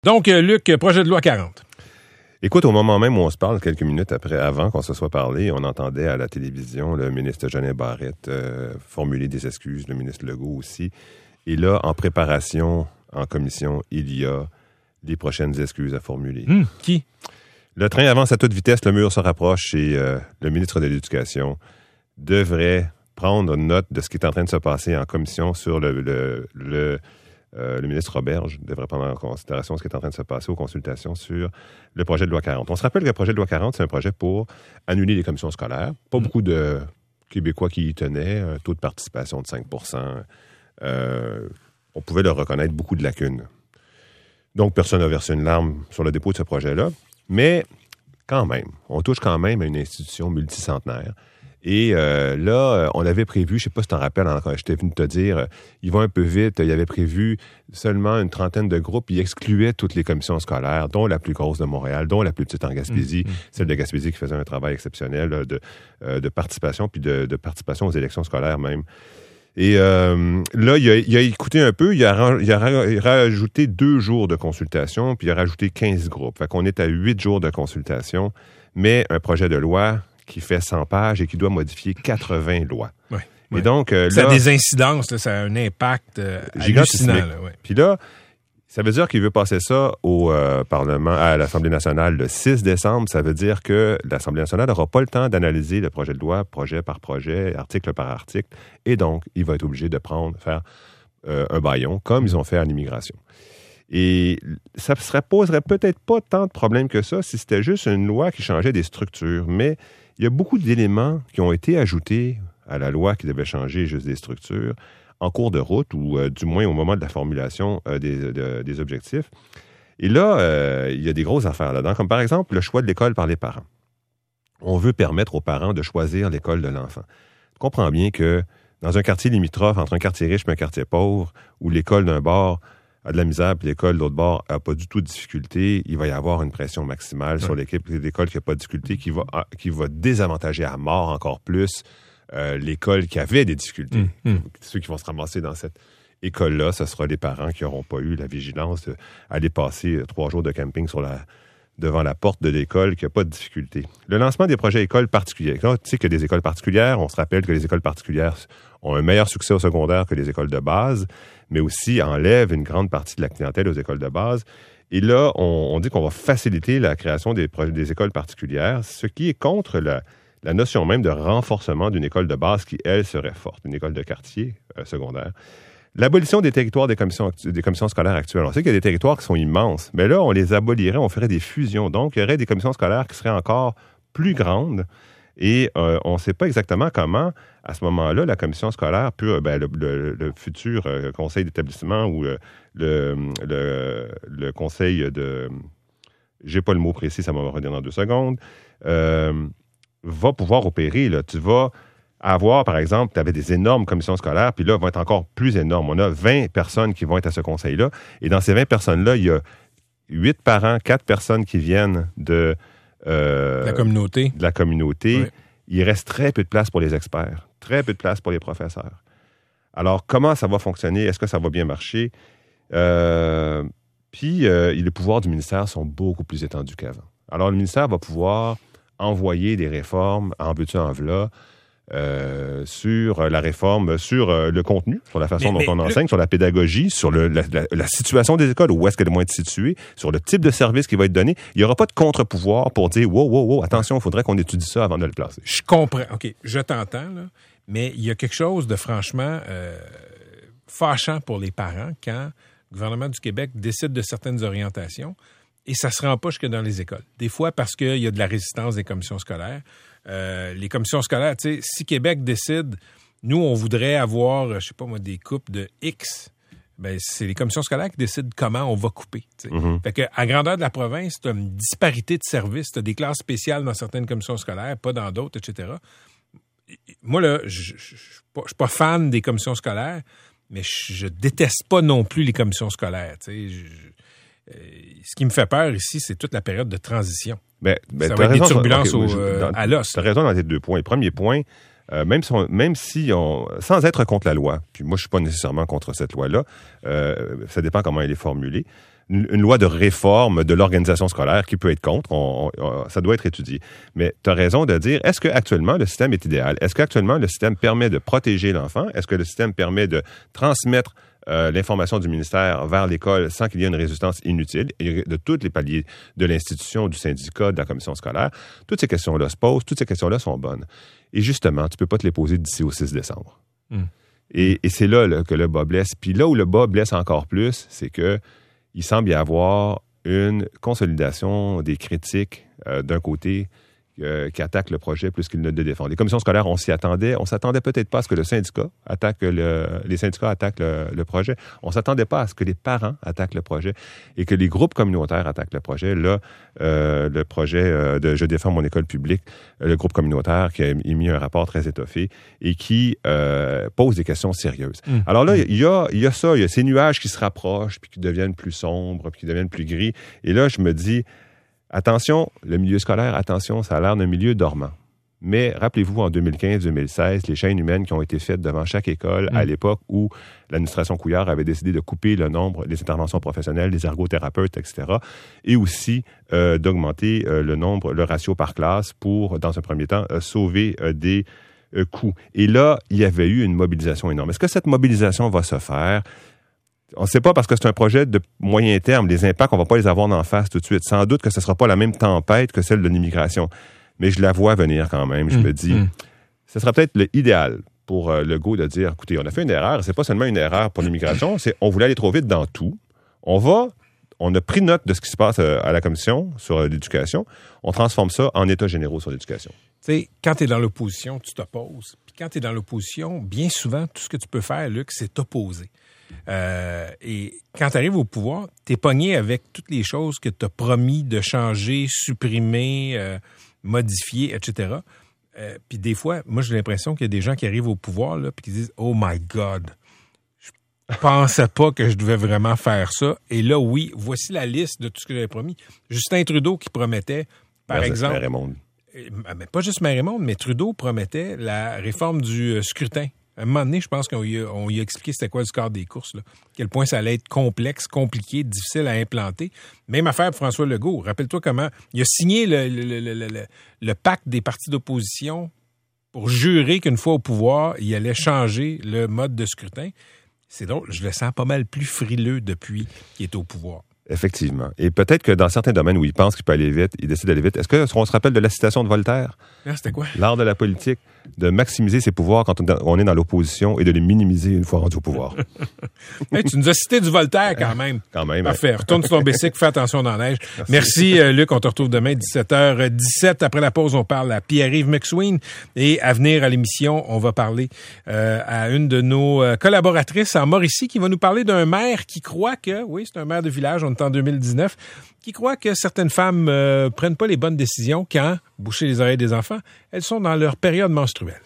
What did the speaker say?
Donc, Luc, projet de loi 40. Écoute, au moment même où on se parle, quelques minutes avant qu'on se soit parlé, on entendait à la télévision le ministre Jeannin Barrette formuler des excuses, le ministre Legault aussi. Et là, en préparation, en commission, il y a les prochaines excuses à formuler. Qui? Le train avance à toute vitesse, le mur se rapproche et le ministre de l'Éducation devrait prendre note de ce qui est en train de se passer en commission sur le ministre Roberge devrait prendre en considération ce qui est en train de se passer aux consultations sur le projet de loi 40. On se rappelle que le projet de loi 40, c'est un projet pour annuler les commissions scolaires. Pas beaucoup de Québécois qui y tenaient, un taux de participation de 5 on pouvait leur reconnaître beaucoup de lacunes. Donc, personne n'a versé une larme sur le dépôt de ce projet-là. Mais, quand même, on touche quand même à une institution multicentenaire. Et là, on avait prévu, je ne sais pas si tu t'en rappelles, quand j'étais venu te dire, il va un peu vite, il avait prévu seulement une trentaine de groupes, il excluait toutes les commissions scolaires, dont la plus grosse de Montréal, dont la plus petite en Gaspésie, celle de Gaspésie qui faisait un travail exceptionnel de participation, puis de participation aux élections scolaires même. Et là, il a écouté un peu, il a rajouté 2 jours de consultation, puis il a rajouté 15 groupes. Fait qu'on est à 8 jours de consultation, mais un projet de loi qui fait 100 pages et qui doit modifier 80 lois. Ouais, et ouais. donc, là, ça a des incidences, là, ça a un impact hallucinant. Là, ouais. Puis là, ça veut dire qu'il veut passer ça au Parlement, à l'Assemblée nationale le 6 décembre. Ça veut dire que l'Assemblée nationale n'aura pas le temps d'analyser le projet de loi, projet par projet, article par article. Et donc, il va être obligé de faire un bâillon, comme ils ont fait à l'immigration. Et ça poserait peut-être pas tant de problèmes que ça si c'était juste une loi qui changeait des structures. Mais il y a beaucoup d'éléments qui ont été ajoutés à la loi qui devait changer juste des structures en cours de route ou du moins au moment de la formulation des objectifs. Et là, il y a des grosses affaires là-dedans, comme par exemple le choix de l'école par les parents. On veut permettre aux parents de choisir l'école de l'enfant. Tu comprends bien que dans un quartier limitrophe, entre un quartier riche et un quartier pauvre, où l'école d'un bord a de la misère puis l'école de l'autre bord n'a pas du tout de difficulté, il va y avoir une pression maximale sur l'équipe d'école qui n'a pas de difficulté, qui va désavantager à mort encore plus l'école qui avait des difficultés. Ceux qui vont se ramasser dans cette école-là, ce sera les parents qui n'auront pas eu la vigilance d'aller passer 3 jours de camping devant la porte de l'école qui n'a pas de difficulté. Le lancement des projets écoles particulières. Là, tu sais que des écoles particulières, on se rappelle que les écoles particulières ont un meilleur succès au secondaire que les écoles de base, mais aussi enlèvent une grande partie de la clientèle aux écoles de base. Et là, on dit qu'on va faciliter la création des écoles particulières, ce qui est contre la notion même de renforcement d'une école de base qui, elle, serait forte, une école de quartier secondaire. L'abolition des territoires des commissions scolaires actuelles. On sait qu'il y a des territoires qui sont immenses, mais là, on les abolirait, on ferait des fusions. Donc, il y aurait des commissions scolaires qui seraient encore plus grandes et on ne sait pas exactement comment, à ce moment-là, la commission scolaire peut, le futur conseil d'établissement ou le conseil de... J'ai pas le mot précis, ça va me revenir dans 2 secondes. Va pouvoir opérer. Là. Tu vas avoir, par exemple, tu avais des énormes commissions scolaires, puis là, vont être encore plus énormes. On a 20 personnes qui vont être à ce conseil-là. Et dans ces 20 personnes-là, il y a 8 parents, 4 personnes qui viennent de la communauté. De la communauté. Oui. Il reste très peu de place pour les experts, très peu de place pour les professeurs. Alors, comment ça va fonctionner? Est-ce que ça va bien marcher? Puis, les pouvoirs du ministère sont beaucoup plus étendus qu'avant. Alors, le ministère va pouvoir envoyer des réformes en veux-tu en v'là sur la réforme, sur le contenu, sur la façon dont on enseigne, sur la pédagogie, sur la situation des écoles, où est-ce qu'elles vont être situées, sur le type de service qui va être donné. Il n'y aura pas de contre-pouvoir pour dire « wow, attention, il faudrait qu'on étudie ça avant de le placer ». Je comprends. OK, je t'entends, là, mais il y a quelque chose de franchement fâchant pour les parents quand le gouvernement du Québec décide de certaines orientations et ça ne se rend pas jusque dans les écoles. Des fois parce qu'il y a de la résistance des commissions scolaires. Les commissions scolaires, tu sais, si Québec décide, nous, on voudrait avoir, je sais pas moi, des coupes de X, ben c'est les commissions scolaires qui décident comment on va couper. Fait que à grandeur de la province, tu as une disparité de services, tu as des classes spéciales dans certaines commissions scolaires, pas dans d'autres, etc. Moi, là, je suis pas fan des commissions scolaires, mais je déteste pas non plus les commissions scolaires. Ce qui me fait peur ici, c'est toute la période de transition. Ça va être des turbulences à l'os. Tu as raison dans tes 2 points. Le premier point, même si on, sans être contre la loi, puis moi je suis pas nécessairement contre cette loi-là, ça dépend comment elle est formulée. une loi de réforme de l'organisation scolaire qui peut être contre. Ça doit être étudié. Mais tu as raison de dire, est-ce qu'actuellement le système est idéal? Est-ce qu'actuellement le système permet de protéger l'enfant? Est-ce que le système permet de transmettre l'information du ministère vers l'école sans qu'il y ait une résistance inutile, et de tous les paliers de l'institution, du syndicat, de la commission scolaire? Toutes ces questions-là se posent, toutes ces questions-là sont bonnes. Et justement, tu ne peux pas te les poser d'ici au 6 décembre. Et c'est là que le bas blesse. Puis là où le bas blesse encore plus, c'est que il semble y avoir une consolidation des critiques d'un côté qui attaquent le projet plus qu'ils ne le défendent. Les commissions scolaires, on s'y attendait. On s'attendait peut-être pas à ce que les syndicats attaquent le projet. On s'attendait pas à ce que les parents attaquent le projet et que les groupes communautaires attaquent le projet. Là, le projet de Je défends mon école publique, le groupe communautaire qui a émis un rapport très étoffé et qui pose des questions sérieuses. Alors là, il y a ça, il y a ces nuages qui se rapprochent puis qui deviennent plus sombres puis qui deviennent plus gris. Et là, je me dis, attention, le milieu scolaire, attention, ça a l'air d'un milieu dormant. Mais rappelez-vous, en 2015-2016, les chaînes humaines qui ont été faites devant chaque école à l'époque où l'administration Couillard avait décidé de couper le nombre des interventions professionnelles, des ergothérapeutes, etc., et aussi d'augmenter le ratio par classe pour, dans un premier temps, sauver des coûts. Et là, il y avait eu une mobilisation énorme. Est-ce que cette mobilisation va se faire? On ne sait pas parce que c'est un projet de moyen terme. Les impacts, on ne va pas les avoir en face tout de suite. Sans doute que ce ne sera pas la même tempête que celle de l'immigration. Mais je la vois venir quand même. Je me dis, ce sera peut-être l'idéal pour Legault de dire, écoutez, on a fait une erreur. C'est pas seulement une erreur pour l'immigration, c'est on voulait aller trop vite dans tout. On a pris note de ce qui se passe à la commission sur l'éducation. On transforme ça en états généraux sur l'éducation. Tu sais, quand tu es dans l'opposition, tu t'opposes. Puis quand tu es dans l'opposition, bien souvent, tout ce que tu peux faire, Luc, c'est t'opposer. Et quand tu arrives au pouvoir, tu es pogné avec toutes les choses que tu as promis de changer, supprimer, modifier, etc. Puis des fois, moi, j'ai l'impression qu'il y a des gens qui arrivent au pouvoir là, puis qui disent « Oh my God! » Je pensais pas que je devais vraiment faire ça. Et là, oui, voici la liste de tout ce que j'avais promis. Justin Trudeau qui promettait, par exemple... Mais pas juste Maire-et-Monde, mais Trudeau promettait la réforme du scrutin. À un moment donné, je pense qu'on lui a expliqué c'était quoi le score des courses, là. À quel point ça allait être complexe, compliqué, difficile à implanter. Même affaire pour François Legault. Rappelle-toi comment il a signé le pacte des partis d'opposition pour jurer qu'une fois au pouvoir, il allait changer le mode de scrutin. C'est drôle, je le sens pas mal plus frileux depuis qu'il est au pouvoir. Effectivement. Et peut-être que dans certains domaines où il pense qu'il peut aller vite, il décide d'aller vite. Est-ce qu'on se rappelle de la citation de Voltaire? Ah, c'était quoi? L'art de la politique, de maximiser ses pouvoirs quand on est dans l'opposition et de les minimiser une fois rendu au pouvoir. Hey, tu nous as cité du Voltaire quand même. Quand même. Parfait. Retourne sur ton bicycle, fais attention dans la neige. Merci Luc. On te retrouve demain, 17h17. Après la pause, on parle à Pierre-Yves McSween. Et à venir à l'émission, on va parler à une de nos collaboratrices en Mauricie qui va nous parler d'un maire qui croit que, oui, c'est un maire de village, on est en 2019, qui croit que certaines femmes prennent pas les bonnes décisions quand, boucher les oreilles des enfants, elles sont dans leur période menstruelle.